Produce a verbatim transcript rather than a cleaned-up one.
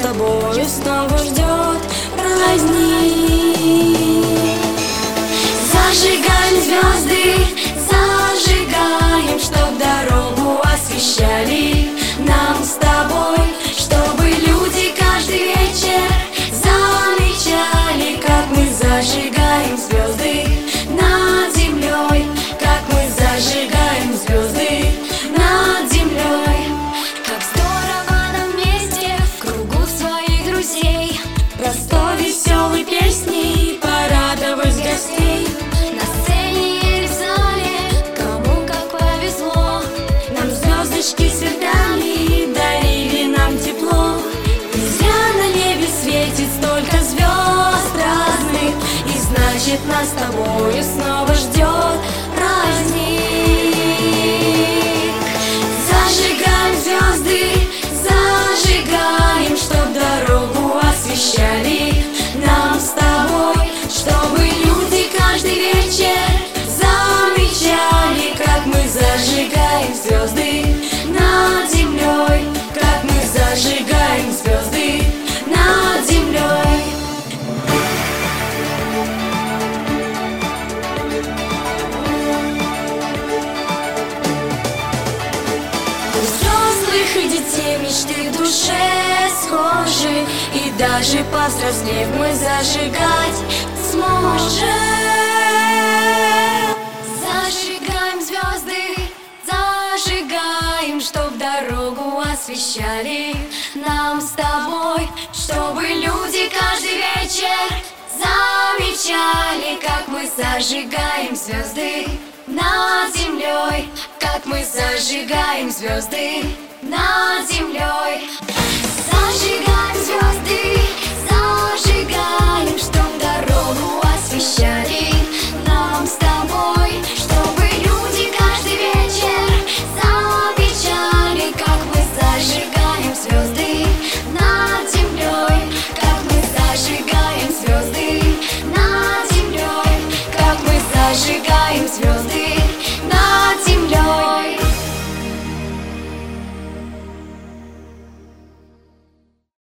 тобою снова ждет праздник. Зажигаем звезды, зажигаем, чтоб дорогу освещали нам с тобой, чтобы люди каждый вечер замечали, как мы зажигаем звезды над землей, как мы зажигаем звезды над землей. Как здорово нам вместе в кругу своих друзей, простой веселой песней порадовать гостей. На сцене или в зале, кому как повезло, нам звездочки сверкали, дарили нам тепло. И зря на небе светит столько звезд разных, и значит нас с тобою снова ждет праздник. Зажигаем звезды, зажигаем, чтоб дорогу освещали нам с тобой, чтобы люди каждый вечер замечали, как мы зажигаем звезды над землей, как мы зажигаем звезды над землей. У взрослых и детей мечты в душе схожи, и даже повзрослев мы зажигать сможем. Зажигаем звезды, зажигаем, чтоб дорогу освещали нам с тобой, чтобы люди каждый вечер замечали, как мы зажигаем звезды над землей, как мы зажигаем звезды над землей. Зажигаем звезды,